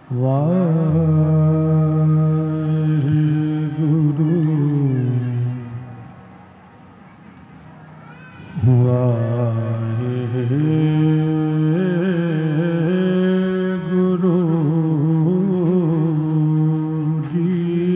वाहेगुरु वाहेगुरु जी।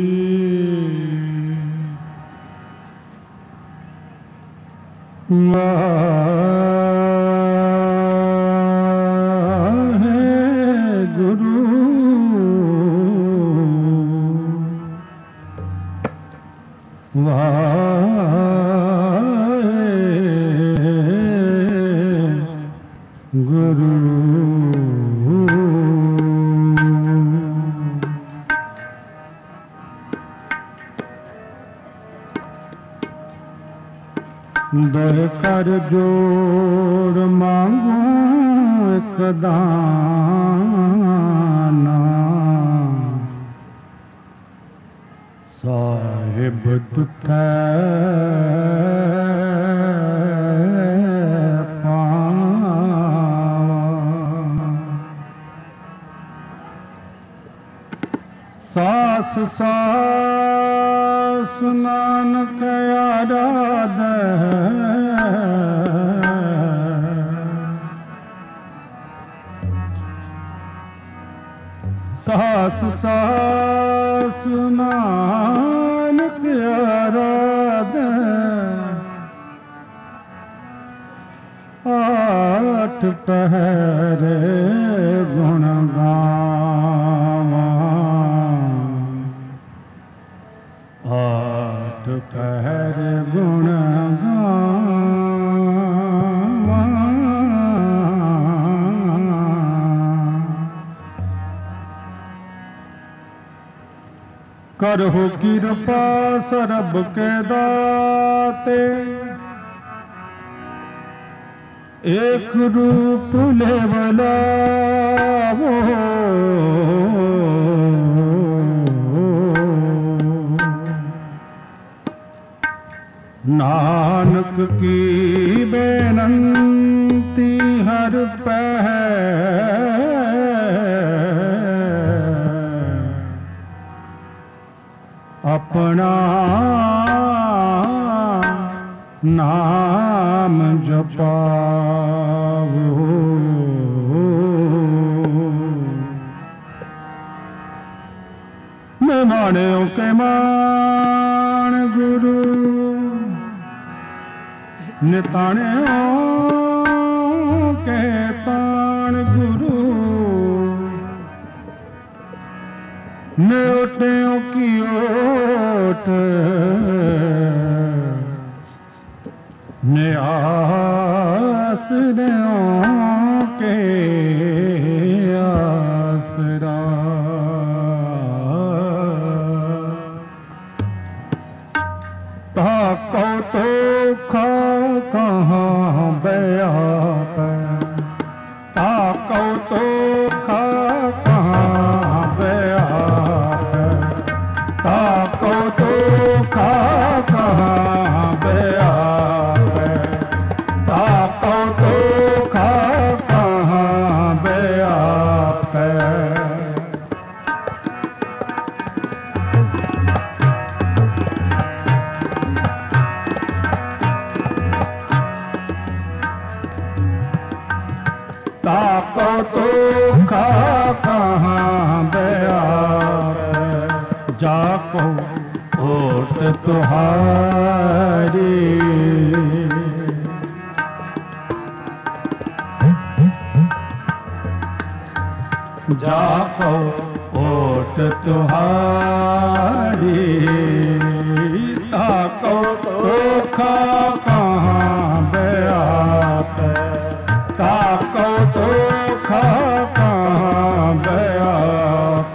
गुरु दर कर जोड़ मांगू एक दाना, साहिब तुठै सास सास नानक आराधे, सास सास नानक आराधे, आठ पहरे गुण गावा, आठ पहर गुण गावा, करहु कृपा सरब के दाते, एक रूप लेवला वो नानक की बेनंती हर पहर अपना नाम जपावो, मैं माण्यो के मान गुरु, निताने के तान गुरु, न्योटियों की ओट, आसरों के आसरा, ताको तो खा कहाँ व्याप, ताको तो खा कहाँ व्याप, ताको तो खा कहाँ व्याप, ताको तो खा कहाँ व्याप, ताको तो खा कहाँ व्याप, जाको ओट तुहारी, जाको ओट तुहारी, ताको तो खा कहाँ व्याप, ताको तो खा कहाँ व्याप,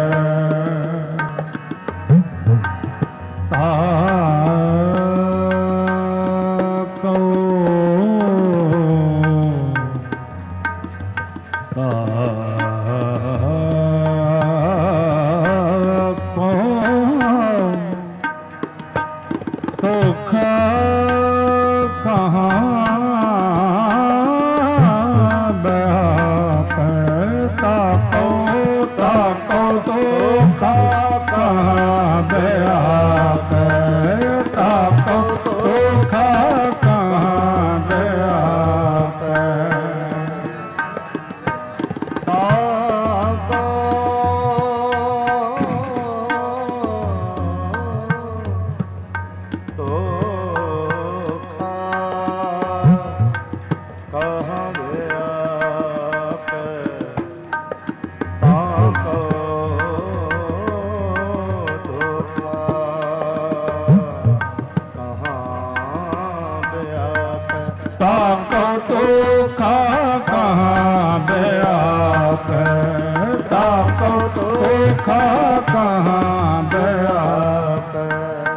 ताको तो खा ਤੋਖਾ ਕਹਾਂ ਬਿਆਪੈ, ਤਾਕੋ ਤੋਖਾ ਕਹਾਂ ਬਿਆਪੈ। ਤਾਕੋ ਤੋਖਾ ਕਹਾਂ ਬਿਆਪੈ, ਤਾਕੋ ਤੋਖਾ ਕਹਾਂ ਬਿਆਪੈ। ਤਾਕੋ ਤੋਖਾ ਕਹਾਂ ਬਿਆਪੈ, ਤਾਕੋ ਤੋਖਾ ਕਹਾਂ ਬਿਆਪੈ।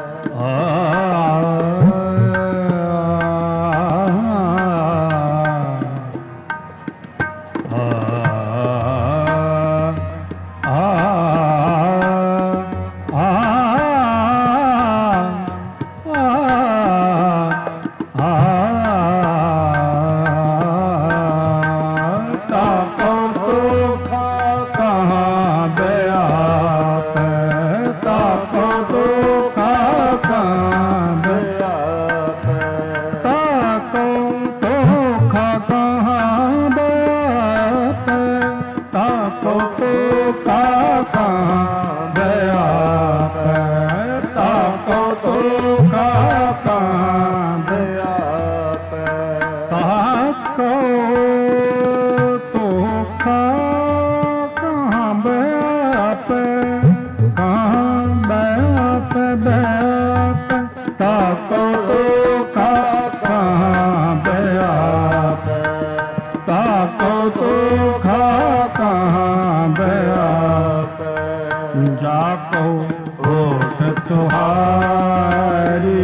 जाको ओठ तुहारी,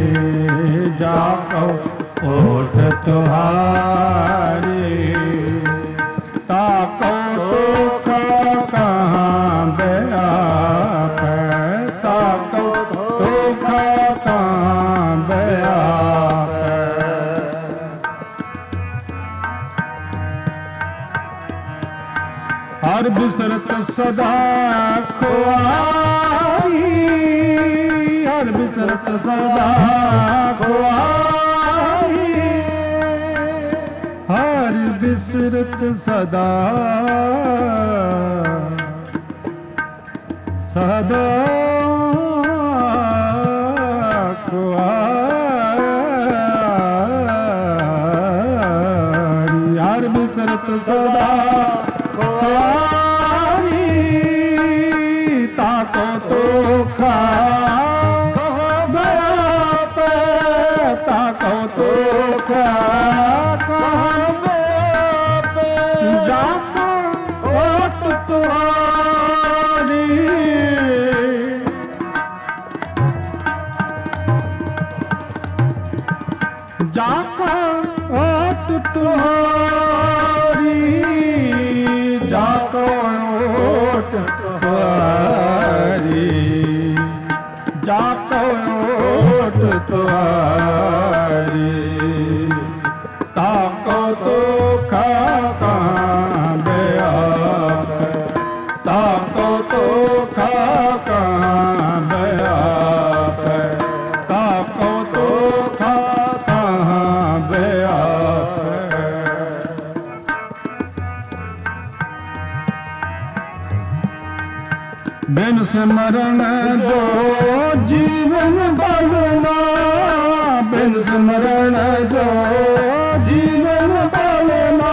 जाको ओठ तुहारी, ताको तोखा कहाँ बियापै, ताको तोखा कहाँ बियापै। हर बिसरत सदा खुआरी, हर बिसरत सदा खुआरी, हर बिसरत सदा सदा खुआरी, हर बिसरत सदा खुआरी, ताको तोखा कहाँ बियापै, ताको तोखा कहाँ बियापै। जाको ओठ तुहारी, जाको ओठ तुहारी, जाको ओठ तुहारी, जाको ओठ तुहारी, ताको तोखा कहाँ बियापै, ताको तोखा कहाँ बियापै, ताको तोखा कहाँ बियापै। बिन सिमरन जो जीवन बलना, बिन सिमरन जो जीवन बलना,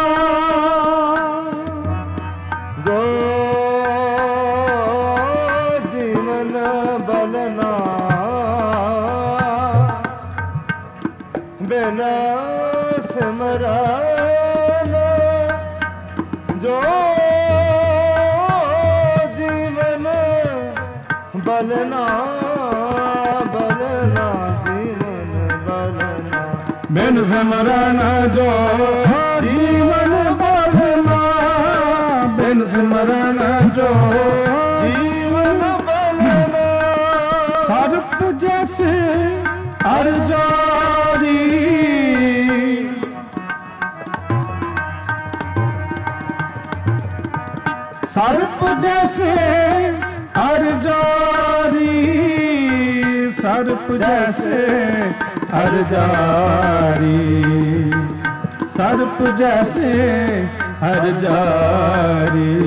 जो जीवन बलना, बिना सिमरन जो बलना, बलना जीवन बलना, बिन सिमरन जो जीवन बलना, बिन सिमरन जो जीवन बलना। सर्प जैसे हर जारी, सर्प जैसे हर जारी, सर्प जैसे हर जारी, सर्प जैसे हर जारी।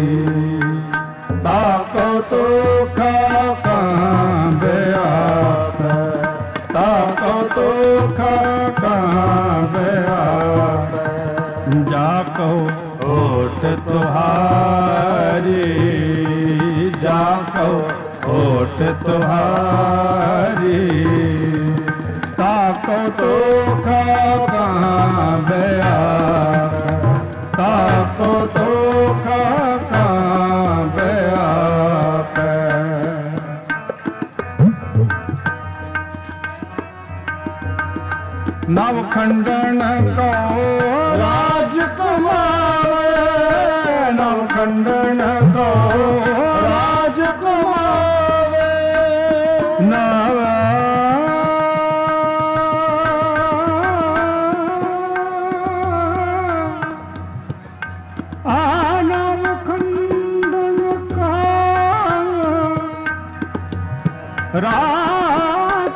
ताको तो कहाँ आप, ताको तो कहाँ आप, जाको होठ तुहारी, जाको होठ तुहारी। ताको तो कहाँ आप, ताको तो कहाँ आप। नवखंडन को राज कमावे, नवखंडन को राज कमावे। नव नवखंडन का राज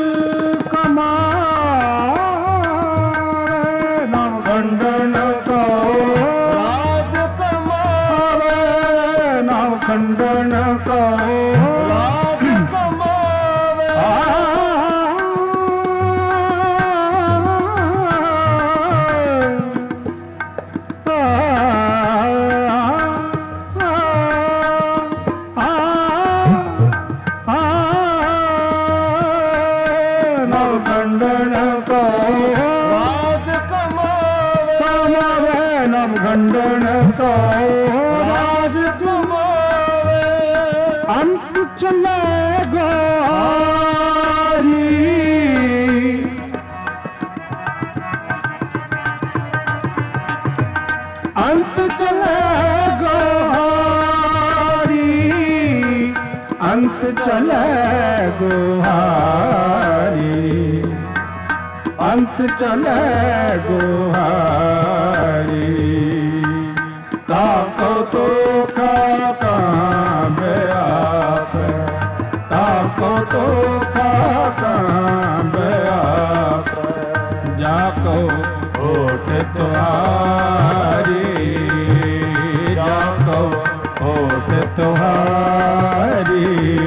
कमावे, नवखंडन को राज कमावे, नवखंडन को राज कमावे। नवखंडन को राज कमावे, नवखंडन को राज कमावे। अंत चले गोरी, अंत चले गोहारी, अंत चले गोहारी, अंत चले गोहारी। ताको तो कहाँ आप, ताको तो कहाँ आप, जाको होठ तुहारी, जाको होठ तुहारी।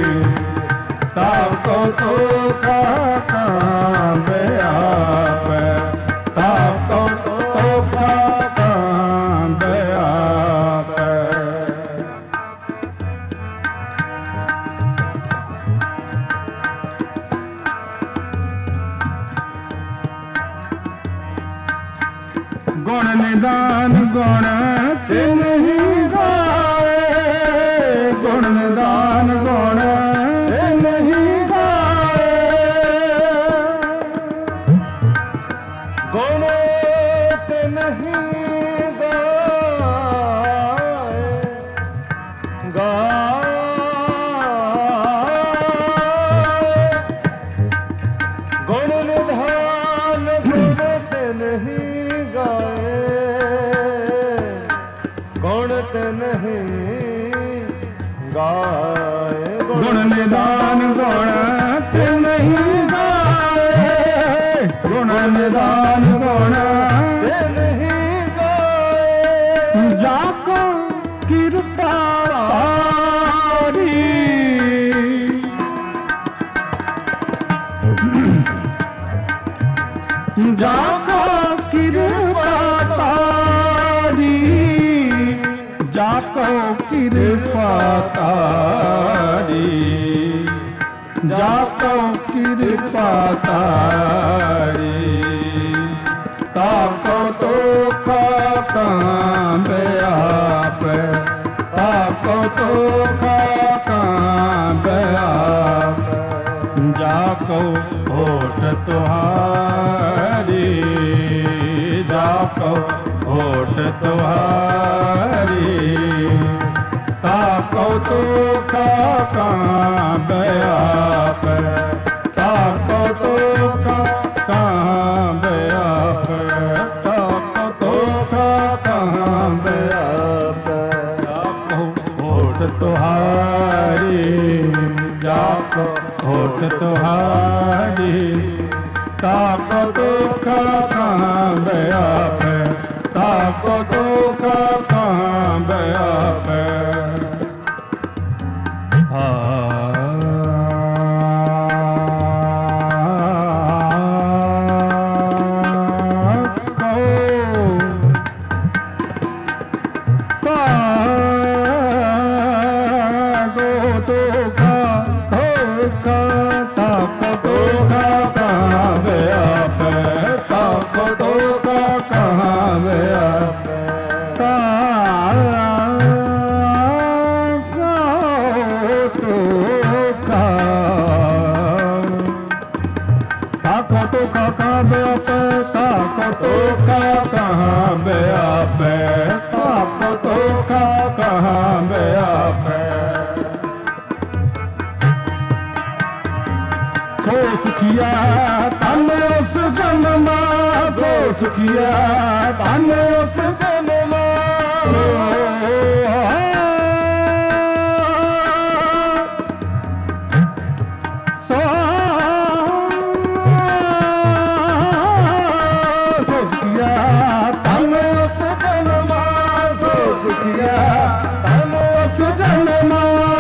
ताको तो कहाँ आप, ताको तो कहाँ आप। गुण निदान गुण तिन ही गाए, गुण निदान गुण तिन ही गाए। गुण तिन ही गाए, गाए। गुण निधान गुण तिन ही गाए, गुण तिन ही गाए। गुण निदान गुण तिन ही गाए, गुण निदान गुण तिन ही गाए। जाको कृपा तारी, जाको कृपा तारी, जाको कृपा तारी, जाको कृपा तारी। ताको तो कहाँ आप, ताको तो कहाँ आप, जाको होठ तुहारी, जाको होठ तुहारी। ताको तो कहाँ आप, ताको तो कहाँ आप, ताको तो कहाँ आप, ताको तुहारी, जाको होठ तुहारी, ताको दुख कहाँ व्यापे, ताको दुख कहाँ व्यापे। सुखिया तन उस जन्मा, सो सुखिया तन उस जन्मा, सो सुखिया तन उस जन्मा, सो सुखिया तन उस जन्मा,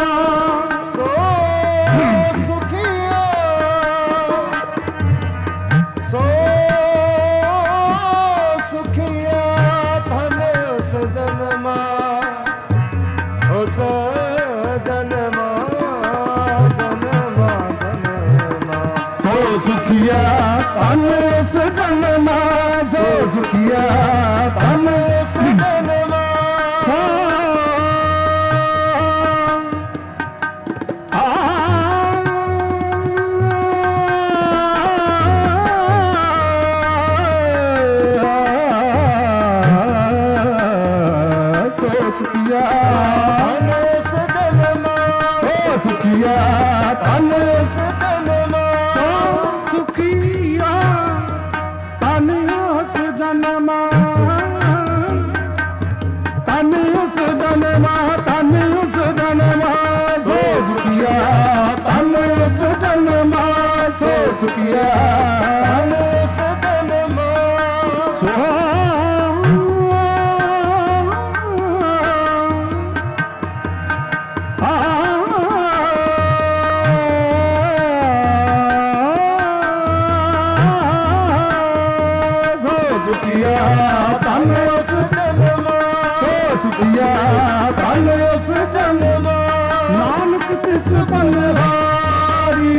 सुखिया तन उस जन्मा, सो सुखिया तन उस जन्मा, सुखिया तन उस जन्मा, सुखिया तन उस जन्मा, तन उस जन्मा, तन उस जन्मा, सो सुखिया तन उस जन्मा, सो सुखिया तन उस जन्मा, सुखिया तन उस जन्मा, सो सुखिया तन उस जन्मा, नानक तिस बलिहारी,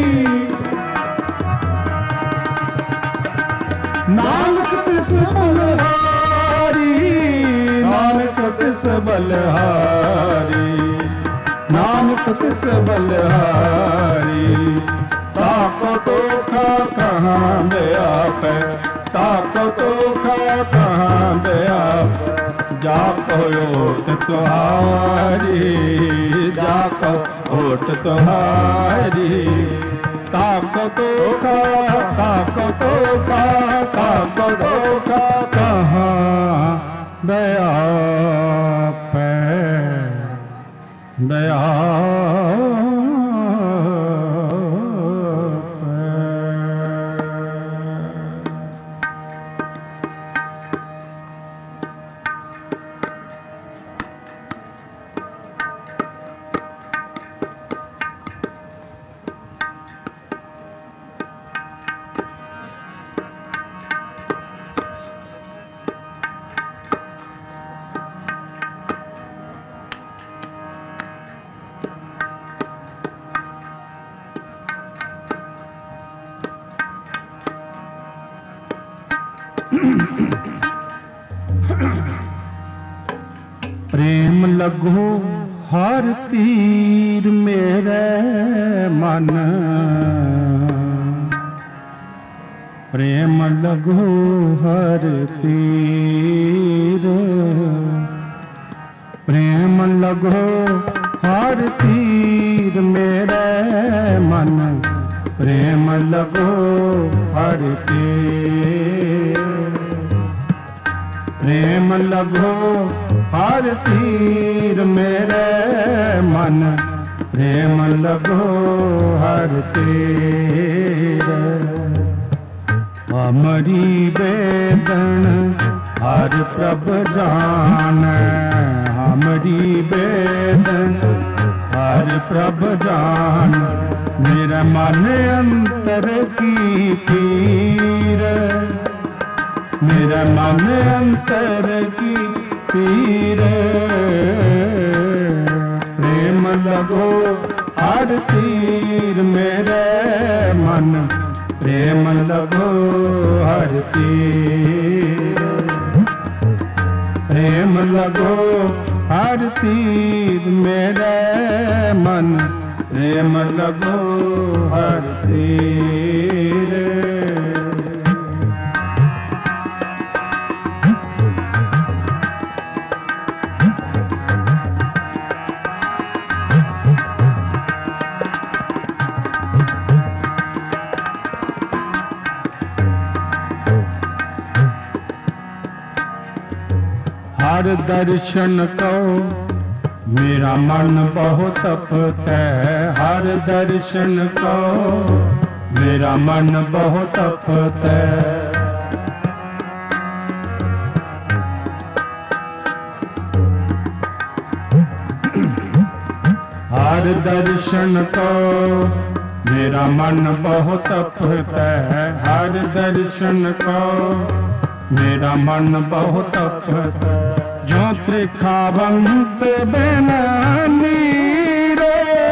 नानक तिस बलिहारी, नानक तिस बलिहारी, नानक तिस बलिहारी, ताको दुख कहाँ व्यापे, ताको दुख कहाँ व्यापे, जाको ओट तुहारी, जाको ओट तुहारी, ताको दुख, ताको दुख, ताको दुख कहाँ व्यापे, व्यापे। प्रेम लगो हर तीर मेरे मन, प्रेम लगो हर तीर, प्रेम लगो हर तीर मेरे मन, प्रेम लगो हर तीर, प्रेम लगो हर तीर मेरे मन प्रेम लगो हर तेरे। हमारी बेदन हर प्रभ जाने, हमारी बेदन हर प्रभ जान। मेरा मन अंतर की पीर, मेरा मन अंतर की पीर। प्रेम लगो हर तीर मेरे मन, प्रेम लगो हर तीर। प्रेम लगो हर तीर मेरे मन, प्रेम लगो हर तीर। हर दर्शन को मेरा मन बहुत तपता है, हर दर्शन को मेरा मन बहुत तपता है। हर दर्शन को मेरा मन बहुत तपता है, हर दर्शन को मेरा मन बहुत तपता है। जो त्रिखावंत बिना नीरो,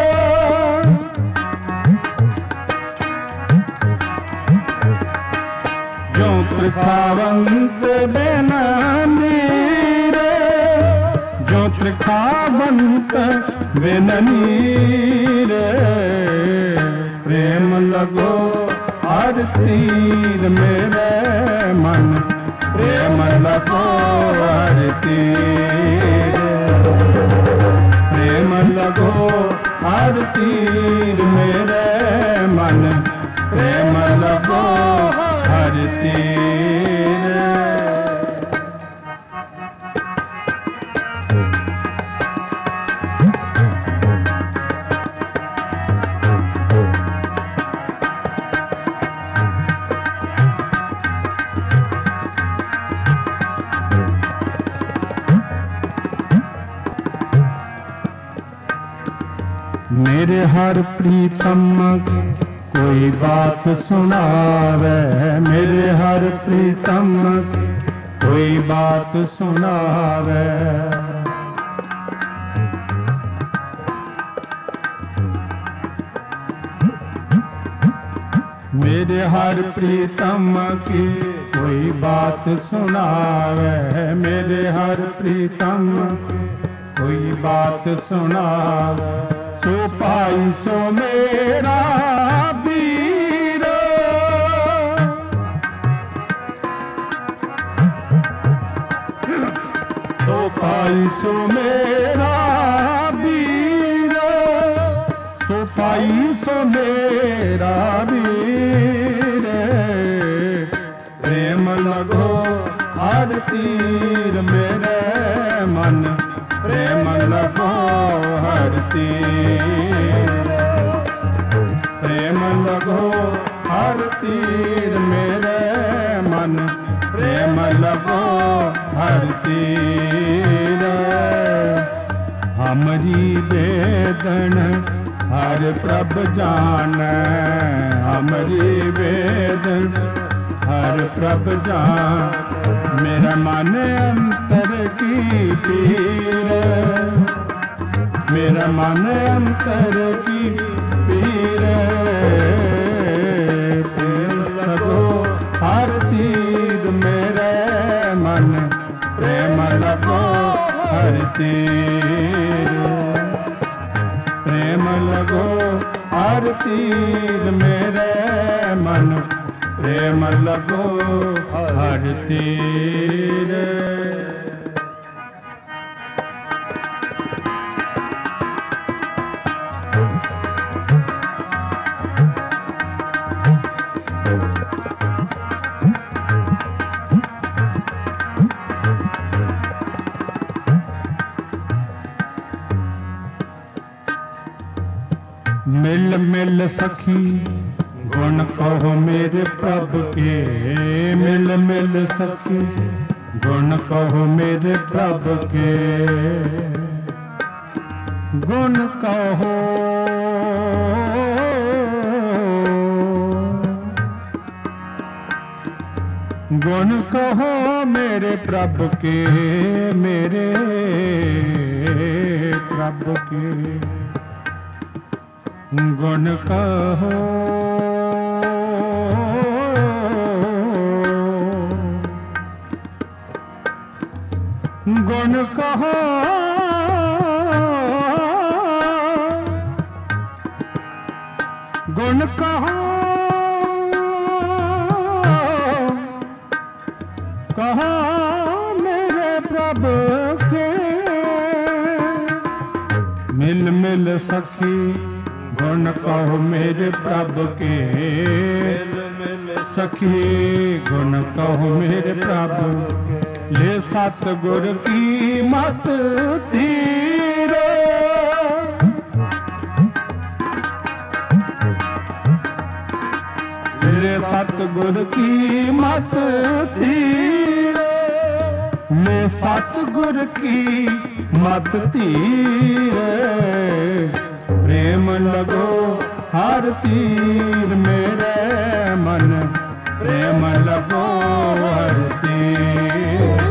जो त्रिखावंत बिना नीरो, जो त्रिखावंत बिना नीरे। प्रेम लगो हर तीर मेरे मन, प्रेम लगो हर तीर। प्रेम लगो हर तीर मेरे मन, प्रेम लगो हर तीर। मेरे हर प्रीतम कोई बात सुनावे, मेरे हर प्रीतम कोई बात सुनावे। मेरे हर प्रीतम की कोई बात सुनावे, मेरे हर प्रीतम कोई बात सुनावे। सो पाई सो मेरा वीर, सो पाई सो मेरा वीर, सो पाई सो मेरा वीर। प्रेम लगो हर तीर मेरे मन, प्रेम लगो हर तीर। प्रेम लगो हर तीर मेरे मन, प्रेम लगो हर तीर। हमारी वेदन हर प्रभ जाने, हमारी वेदन हर प्रभ जान। मेरा मन अंतर की पीर, मेरा मन अंतर की पीर। प्रेम लगो हर तीर मेरे मन, प्रेम लगो हर तीर। प्रेम लगो हर तीर मेरे मन, प्रेम लगो हर तीर। मिल मिल सखी गुण कहो मेरे प्रभु के, मिल मिल सखी गुण कहो मेरे प्रभु के, गुण कहो गुण कहो मेरे प्रभु के, मेरे प्रभु के गुण कहो, गुण कहो, गुण कहो, कहो मेरे प्रभु के, मिल मिल सखी गुण कहो मेरे प्रभु के, मिल मिल सखी गुण कहो मेरे प्रभु, ले सतगुर की मत तीरे, ले सतगुर की मत तीरे, ले सतगुर की मत तीरे, प्रेम लगो हर तीर मेरे मन, प्रेम लगो हर तीर,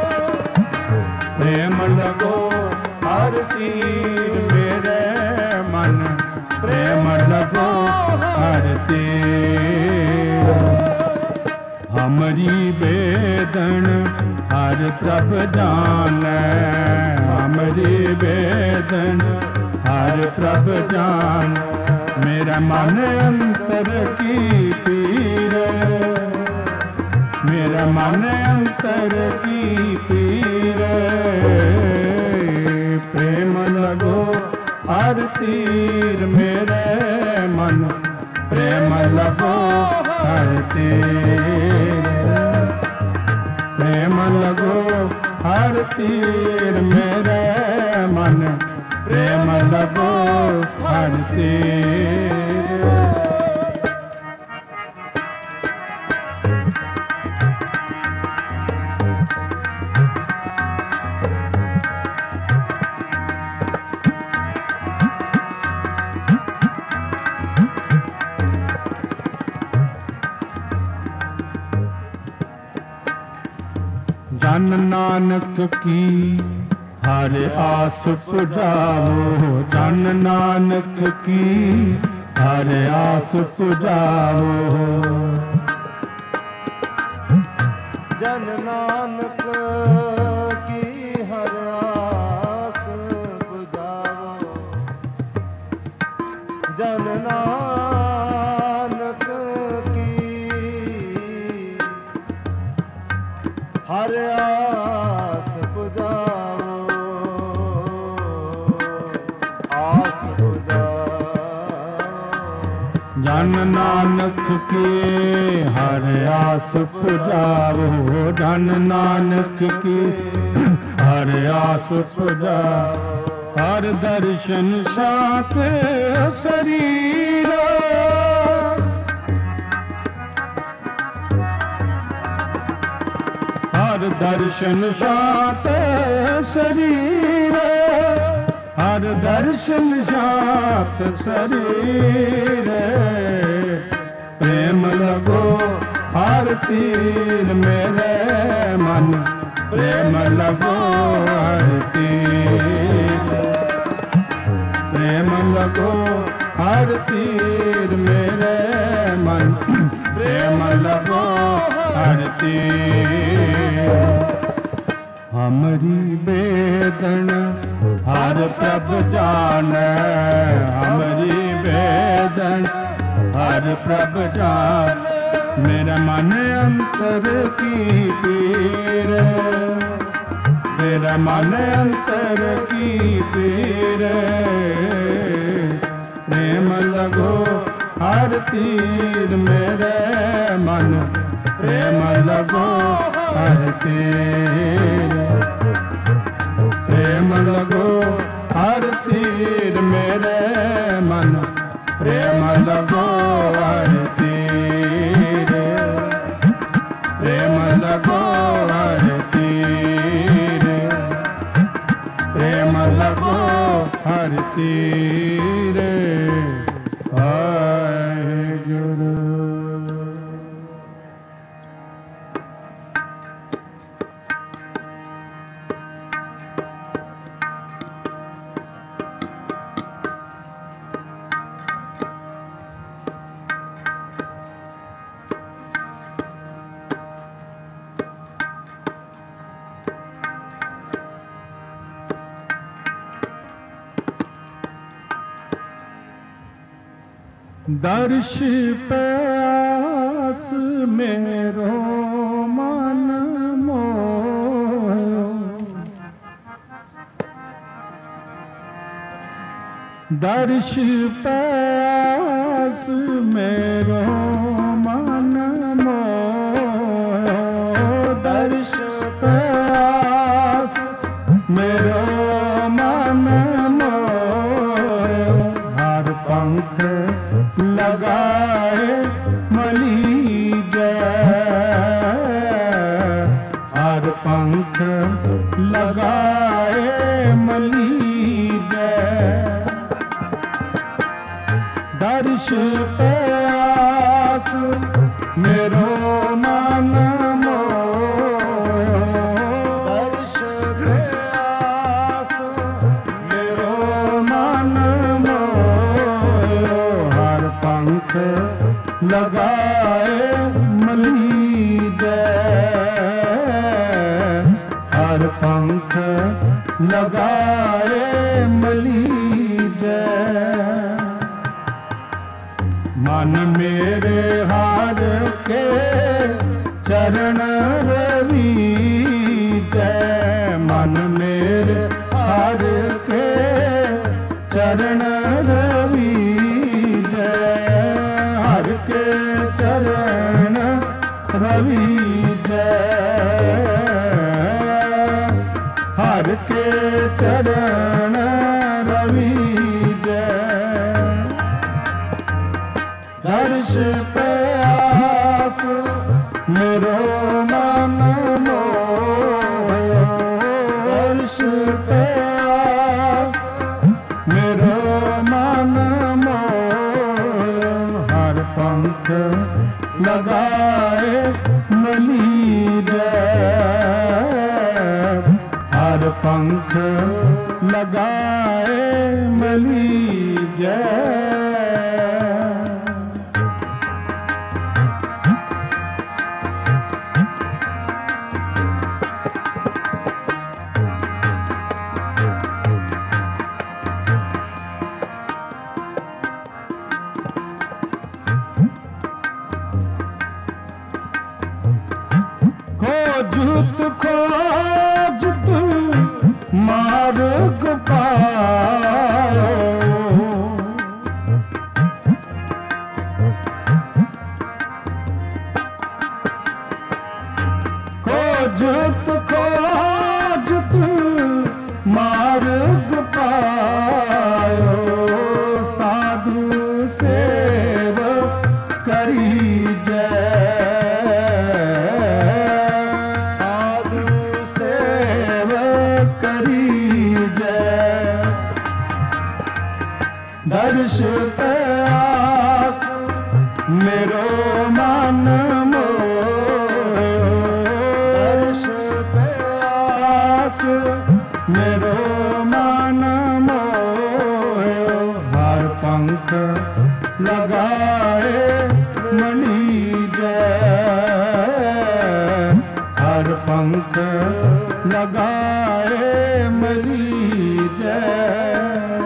प्रेम लगो हर तीर मेरे मन, प्रेम लगो हर तीर, हमारी वेदन हर प्रभ जाने, हमारी वेदन हर प्रभ जान, मेरा मन अंतर की पीर, मेरा मन अंतर की पीर, प्रेम लगो हर तीर मेरे मन, प्रेम लगो हर तीर, प्रेम लगो हर तीर मेरे मन, प्रेम लगो हर तीर। जन नानक की हर आस पुजाओ, जन नानक की हर आस पुजाओ, जन नानक की हर आस पुजाओ, जन नानक की हर आस पुजाओ, आस पुजाओ, जन नानक के हर आस पुजाओ, जन नानक की हर आस पुजाओ, हर दर्शन साथ शरीर, हर दर्शन साथ शरीर, हर दर्शन साथ शरीर, प्रेम लगो हर तीर मेरे मन, प्रेम लगो हर तीर, प्रेम लगो हर तीर मेरे मन, प्रेम लगो हर तीर, हमारी वेदन हर प्रभ जाने, हमारी वेदन हर प्रभ जान, मेरा मन अंतर की पीर, मेरा मन अंतर की पीर, प्रेम लगो हर तीर मेरे मन, प्रेम लगो हर तीर, प्रेम लगो हर तीर मेरे मन, हर तीरे वाहेगुरु। दर्श प्यास मेरो मन मोयो, दर्श प्यास मेरो मन मोयो, दर्श प्यास मेरो मन मोयो। हर पंख लगाए मली जय, हर पंख लगाए मली जय। दर्श प्यास मेरो मन मोयो, दर्श प्यास मेरो मन मोयो। हर पंख लगाए मली जय, हर पंख लगाए मली जय। मन मेरे हार के चरण रवि जय, मन मेरे हार के चरण रवि जय, हर के चरण रवि जय, हर के चरण रवि जय। दर्श प्यास मेरो मन मोयो, दर्श प्यास मेरो मन मोयो। हर पंख लगाए मली जय, हर पंख लगाए मली जय। खोजुत खोजुत मार्ग पायो, खोजुत खोजुत मार्ग पायो। साधु सेव करी दर्श प्यास मेरो मन मोयो, दर्श प्यास मेरो मन मोयो। हर पंख लगाए मली जय, हर पंख लगाए मली जय।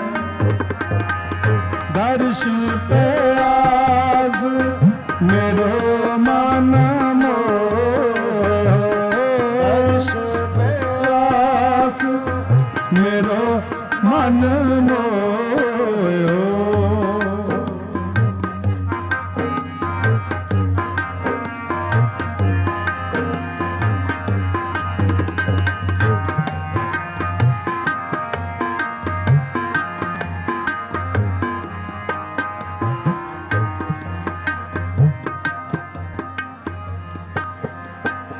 दर्श प्यास मेरो मन मोयो, दर्श प्यास मेरो मन मोयो।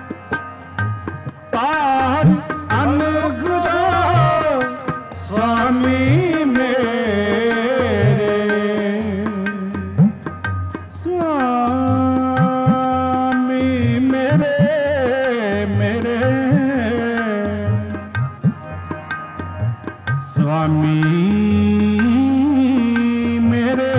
पार अनुग्रह स्वामी स्वामी मेरे, स्वामी मेरे, मेरे स्वामी मेरे,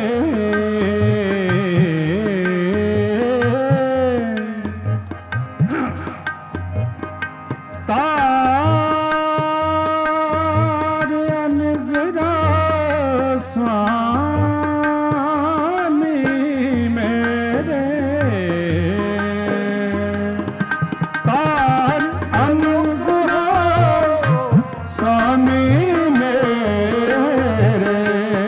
तार अनुग्रह स्वामी मेरे, तार अनुग्रह स्वामी मेरे,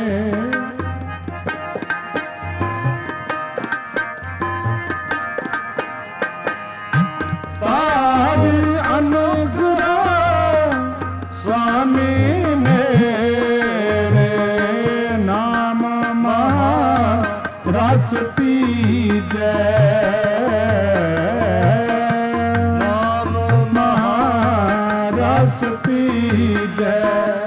तार अनुग्रह स्वामी मेरे, नाम रस पीजे, नाम रस पीजे,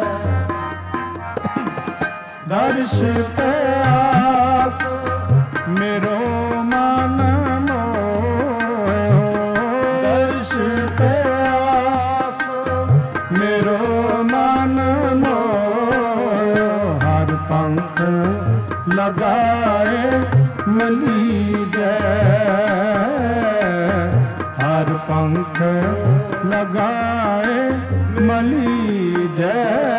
दर्श प्यास मेरो मन मोयो, दर्श प्यास मेरो मन मोयो, हर पंख लगाए मली जय, हर पंख लगाए मली जय।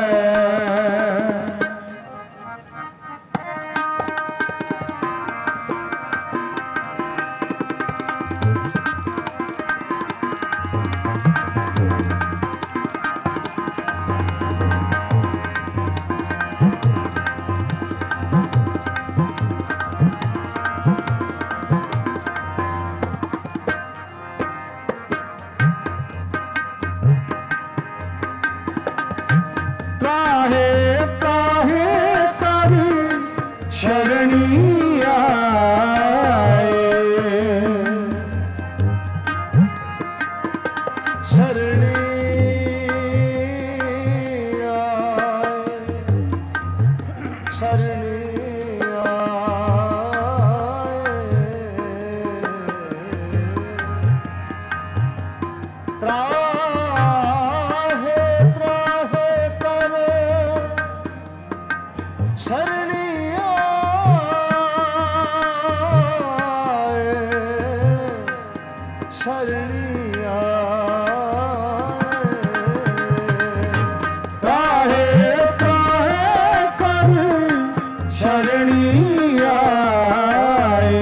त्राहे त्राहे कर शरणी आए, शरणी आए, शरणी आए, त्राहे त्राहे कर शरणी आए, शरणी आए, त्राहे त्राहे कर शरणी आए,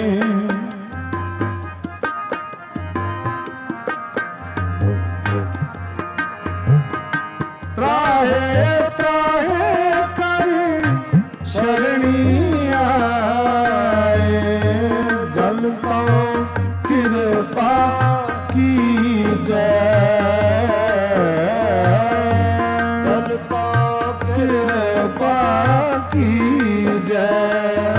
त्राहे त्राहे कर शरणी आए, जल तो कृपा की जय, जल तो कृपा की जय,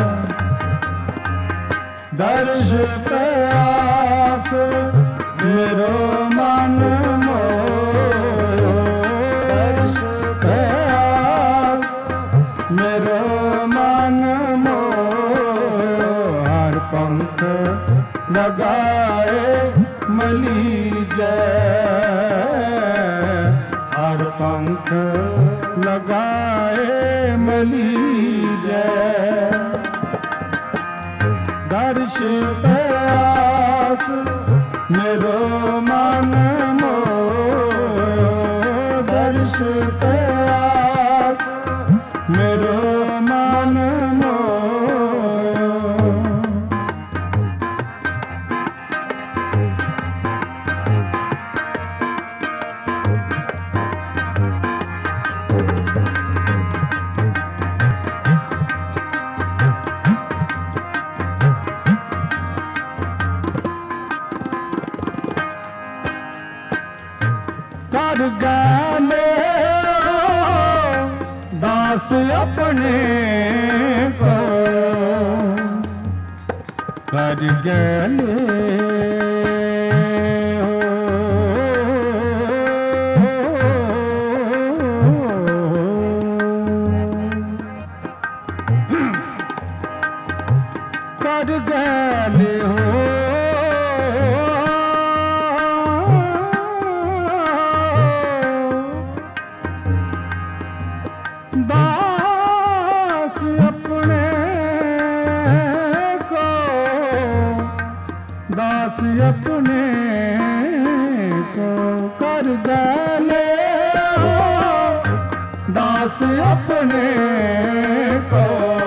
दर्श प्यास मेरो मन मोयो, दर्श प्यास मेरो मन मोयो, हर पंख लगाए मली जय, हर पंख लगाए मली जय, दर्श प्यास मेरो मन मोयो, दर्श प्यास मेरो मन मोयो। कर गाले दास अपने को, कर गले हो कर गैले हो दास अपने को, दास अपने को कर गैले हो, दास अपने को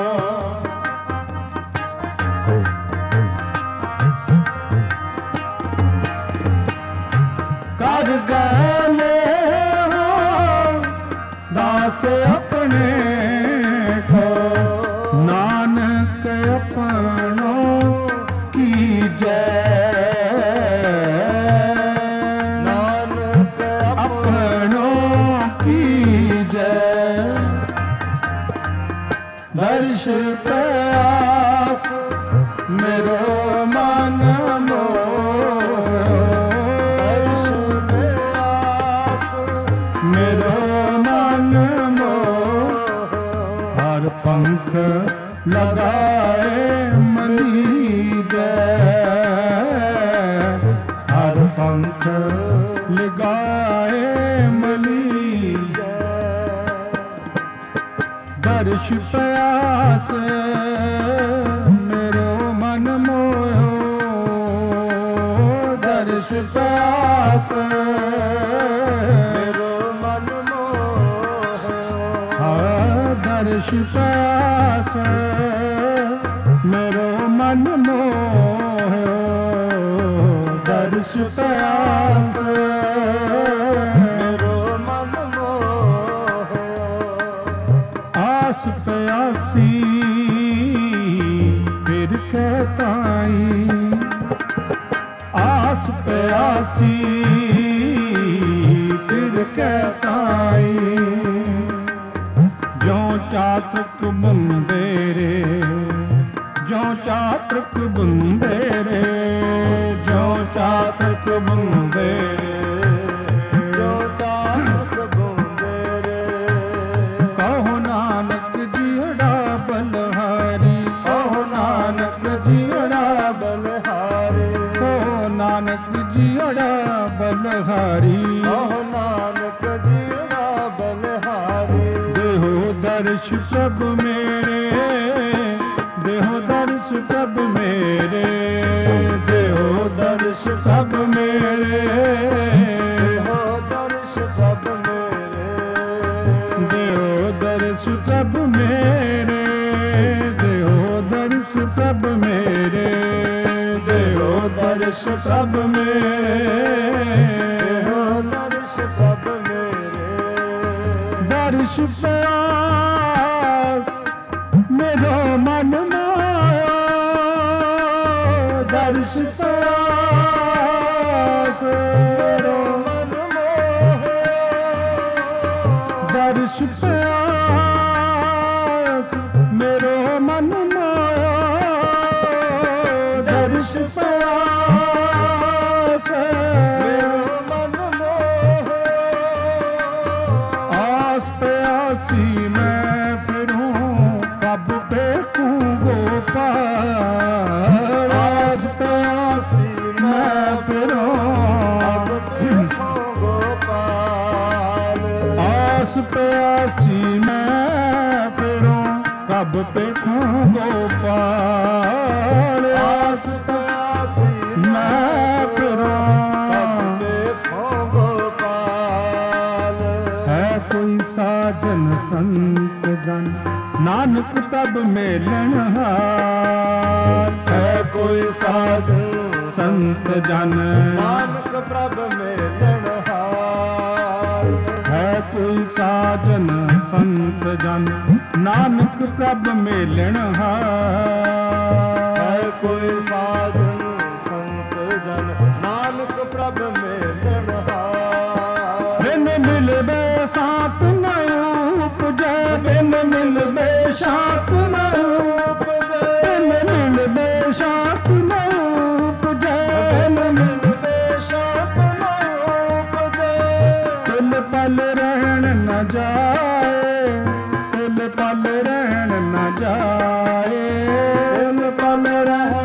कर गैले हो, दास अपने को नानक अपनों की जय, नानक अपनों की जय। दर्श प्यास मेरो मन मोह, दर्श प्यास मेरो मन मोह। हर पंख लगाए मनी जय, हर पंख लगाए मनी जय। दर्श प्यास मेरो मन मोयो, दर्श प्यास मेरो मन मोह, दर्श प्यास मेरो मन मोह, दर्श प्यास मेरो मन मोह। आस प्यासी फिर कहताई, आस प्यासी फिर कहताई। ज्यों चातक बंदेरे, ज्यों चातक बंदेरे, ज्यों चातक बंदेरे, जो चातक बंदेरे। कहो नानक जियड़ा बलहारी, कहो नानक जियड़ा बलहारी, कहो नानक जियड़ा बलहारी। ओह नानक जीरा बलहारी। देहो दर्श प्रभ मेरे, देहो दर्श प्रभ मेरे, देहो दर्श प्रभ मेरे, देहो दर्श सब मेरे। देहो दर्श प्रभ मेरे, देहो दर्श प्रभ मेरे, देहो दर्श प्रभ मेरे, देहो दर्श सब मेरे। दर्श प्यास मेरो मन माया, दर्श प्यास मेरो मन मोह, दर्श प्यास मेरो मन माया, दर्श प्यास मेरो मन मोह। आस प्यासी मैं फिरूं कब देखूं गोपाल, आस प्यासी मैं फिरूं अब देखो गोपाल। आस प्यासी मैं फिरूं कब देखूं गोपाल, आस प्यासी मैं फिरूं अब देखो गोपाल। है कोई साजन संत जन नानक तब मेलन हार, है कोई साधु संत जन नानक प्रभ मिलन हार। है कोई साजन संत जन नानक प्रभ मेलन हार, है कोई साधु संत जन नानक प्रभ मिलन हार। बिन मिलबे साथ न उपजै, बिन मिलबे साथ न उपजै, बिन मिलबे साथ न उपजै, बिन मिलबे शांत न उपजै। तिल पल रहन न जाए, तिल पल रहन न जाए, तिल पल रह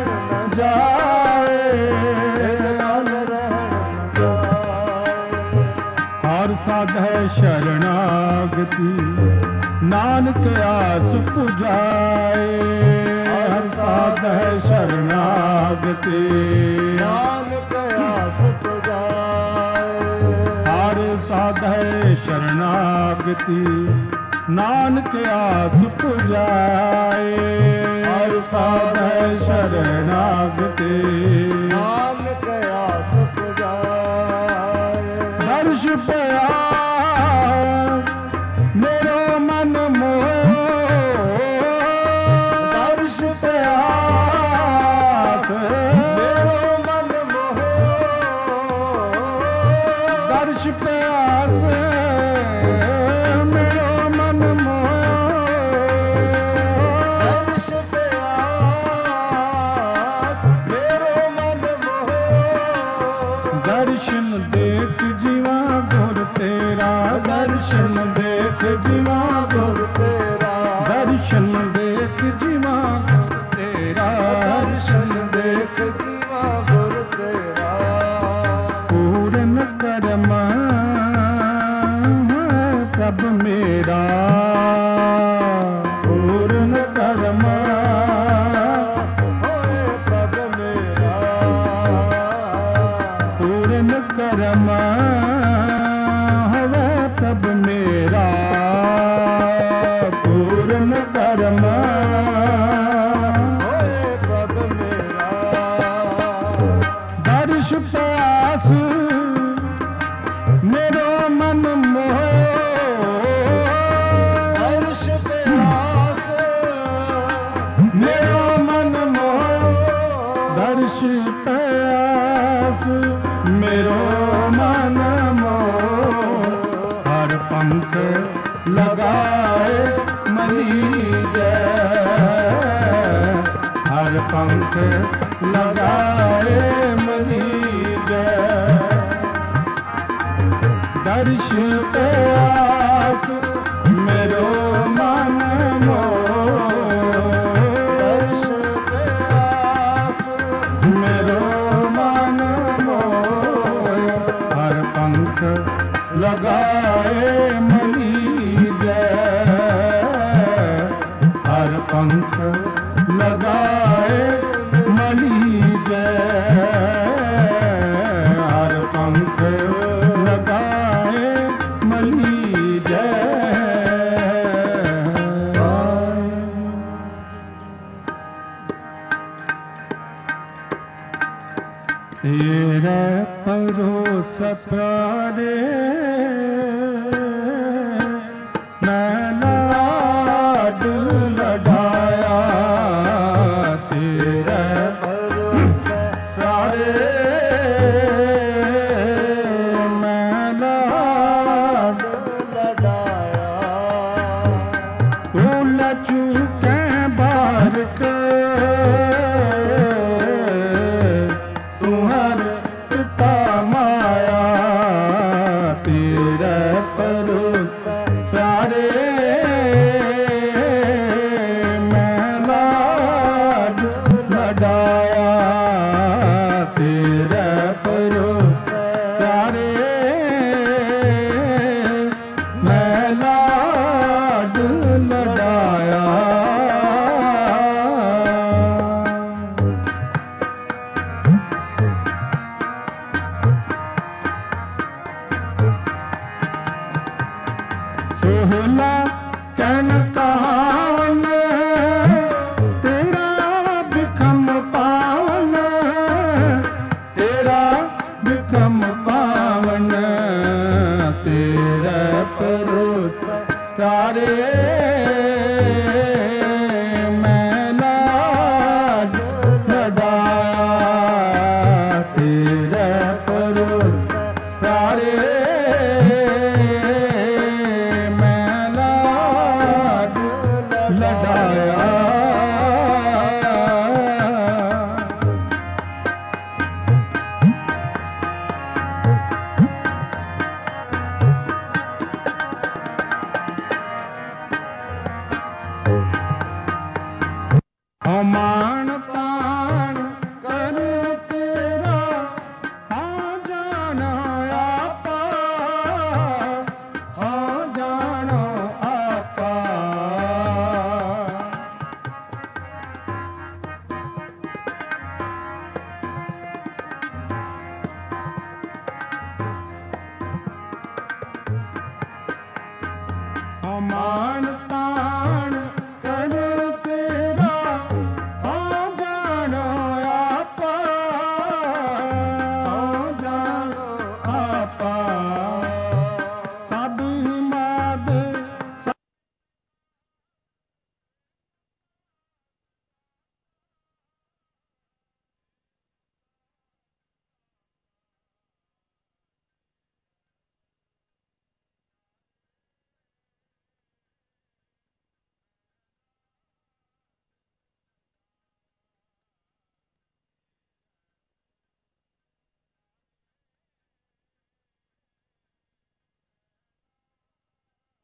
की नानक आस पुजाए हर साध है शरणागति नानक आस पुजाए हर साध है शरणागति नानक आस पुजाए हर साध है शरणागति नानक आस पुजाए दर्श पया मेरो मन मोह दर्श प्यास मेरो मन मोहे दर्श प्यास मेरो मन मोह दर्श प्यास मेरो मन मोहे दर्शन देख जीवा गुर तेरा दर्शन देख जीवा गुर तेरा दर्शन देख जीवा गुर तेरा दर्शन देख जीवा गुर तेरा पूर्ण कर्म प्रभ मेरा पूर्ण कर्म होए प्रभ मेरा पूर्ण कर्म हवे प्रभ मेरा पूर्ण कर्म होए प्रभ मेरा दर्श प्यास मेरो मन मोह दर्श प्यास मेरो मन मोह दर्श प्यास मेरो मन मोह हर पंख लगाए मनी जय हर पंख लगाए मनी जय दर्श प्यास मेरो मन मोह दर्श प्यास मेरो मन मोह हर पंख लगाए मनी जय हर पंख लगाए मनी जय हर पंख लगाए मनी तेरे परोस प्यारे मैं लाड लडाया तेरे परोस प्यारे मैं लाड लडाया भूल चूके बारक तुम्हार पिता माया तेरे परोस प्यारे मैं लाड लडाया तेरे परोस प्यारे मैं लाड लडाया सोहला कहन कहावन तेरा बिखम पावन तेरा बिखम पावन तेरा परोस प्यारे मैं लाड लडाया तेरा परोस प्यारे मैं लाड लडाया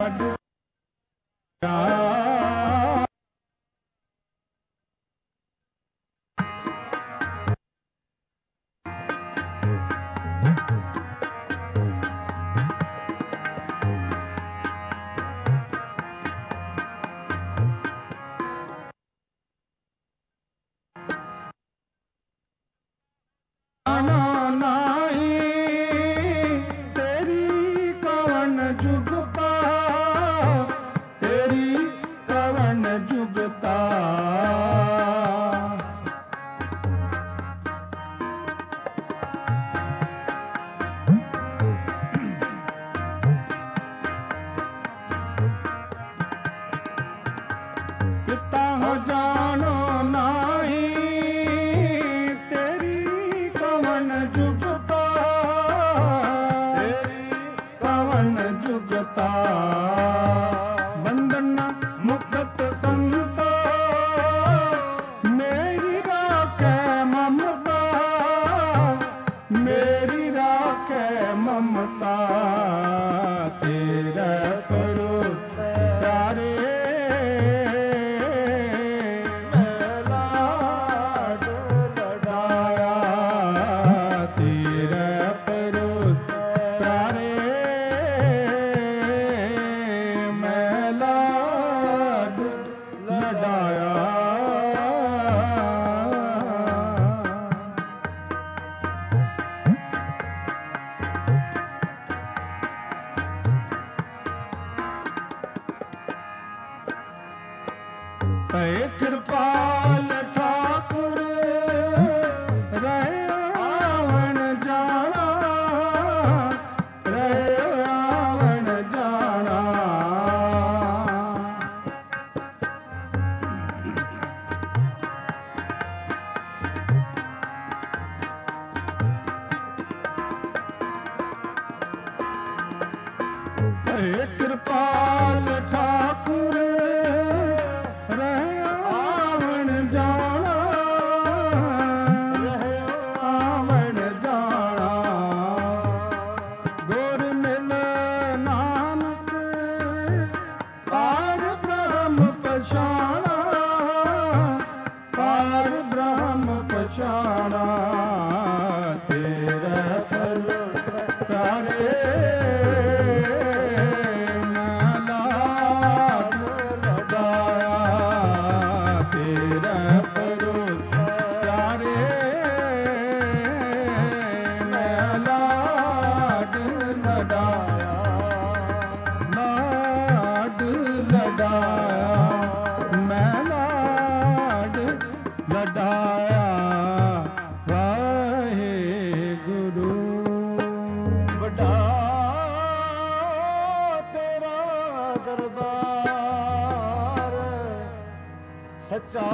ਸੱਚਾ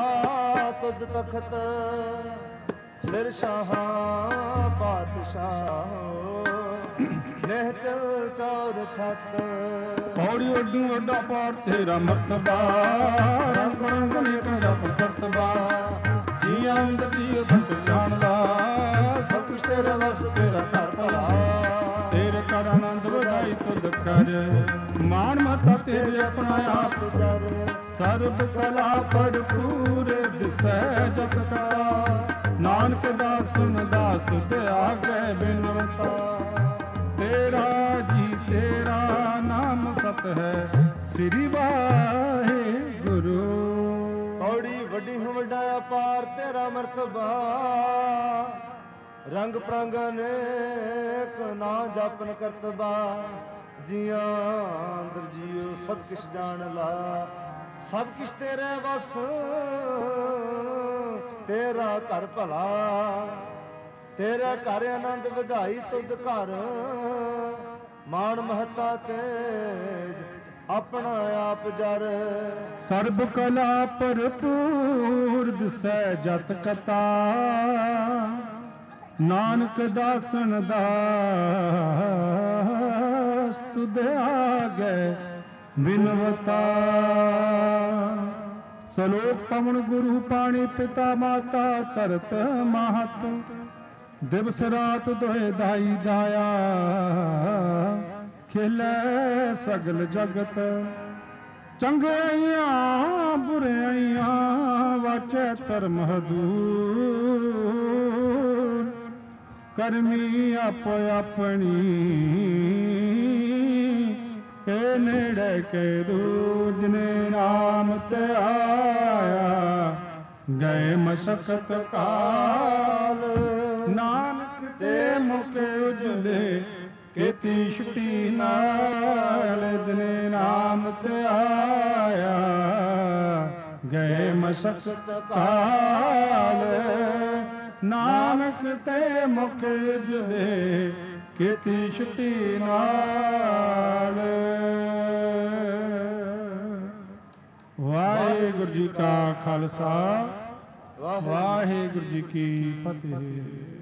ਤੁਧ ਤਖਤ ਸਿਰ ਸ਼ਾਹਾਂ ਪਾਤਸ਼ਾਹ ਨਿਹਚਲ ਚੌਰ ਛਤ ਪੌੜੀ ਉੱਡੂ ਉੱਡਾ ਪਾਰ ਤੇਰਾ ਮਰਤਬਾ ਰੰਗ ਰੰਗ ਨੇ ਤੇਰਾ ਕਰਤਬਾ ਜੀ ਅੰਦਰ ਜੀ ਸਭ ਜਾਣ ਲਾ ਸਭ ਕੁਛ ਤੇਰਾ ਵਸ ਤੇਰਾ ਘਰ ਭਲਾ ਤੇਰੇ ਕਰ ਆਨੰਦ ਵਧਾਈ ਤੁਧ ਕਰ ਮਾਣ ਮਤਾ ਤੇਰੇ ਆਪਣਾ ਆਪ ਜਰ ਸਰਬ ਕਲਾ ਭਰਪੂਰ ਦਿਸੈ ਜਤ ਕਾ ਨਾਨਕ ਦਾਸਨ ਦਾਸ ਤੁਧ ਆਗੇ ਬਿਨਵਤਾ ਤੇਰਾ ਜੀ ਤੇਰਾ ਨਾਮ ਸਤ ਹੈ ਸ੍ਰੀ ਵਾਹਿਗੁਰੂ। ਔੜੀ ਵੱਡੀ ਵੱਡਾ ਅਪਾਰ ਤੇਰਾ ਮਰਤਬਾ ਰੰਗ ਪ੍ਰੰਗ ਅਨੇਕ ਨਾ ਜਪਨ ਕਰਤਬਾ ਜੀਆਂ ਅੰਦਰ ਜੀਉ ਸਭ ਕਿਛ ਜਾਣ ਲਾ ਸਭ ਕਿਛ ਤੇਰੇ ਵਸ ਤੇਰਾ ਘਰ ਭਲਾ ਤੇਰਾ ਘਰ ਆਨੰਦ ਵਧਾਈ ਤੁਧ ਘਰ ਮਾਣ ਮਹਤਾ ਤੇਜ ਆਪਣਾ ਆਪ ਜਰ ਸਰਬ ਕਲਾ ਭਰਪੂਰ ਦਿਸੈ ਜਤ ਕਤਾ ਨਾਨਕ ਦਾਸਨ ਦਾਸ ਤੁਧ ਆਗੇ ਬਿਨਵਤਾ ਸਲੋਕ ਪਵਨ ਗੁਰੂ ਪਾਣੀ ਪਿਤਾ ਮਾਤਾ ਧਰਤ ਮਾਹਤ ਦਿਵਸ ਰਾਤ ਦੋਏ ਦਾਈ ਦਾਇਆ ਖੇਲੇ ਸਗਲ ਜਗਤ ਚੰਗਿਆਈਆਂ ਬੁਰਿਆਈਆਂ ਵਾਚੈ ਧਰਮ ਹਦੂਰ ਕਰਮੀ ਆਪੋ ਆਪਣੀ ਕੇ ਨੇੜੇ ਕੇ ਦੂਰ ਜਿਨੇ ਨਾਮ ਤੇ ਆਇਆ ਗਏ ਮਸ਼ਕਤ ਕਾਲ ਨਾਨਕ ਤੇ ਮੁਕੇ ਉਜਲੇ ਕੀਤੀ ਛੁੱਟੀ ਨਾਲ ਜਿਨੇ ਨਾਮ ਤੇ ਆਇਆ ਗਏ ਮਸ਼ਕਤ ਕਾਲ ਨਾਨਕ ਤੇ ਮੁਖ ਉਜਲੇ ਕੀਤੀ ਛੁੱਟੀ ਨਾਲ। ਵਾਹਿਗੁਰੂ ਜੀ ਕਾ ਖਾਲਸਾ ਵਾਹਿਗੁਰੂ ਜੀ ਕੀ ਫਤਿਹ।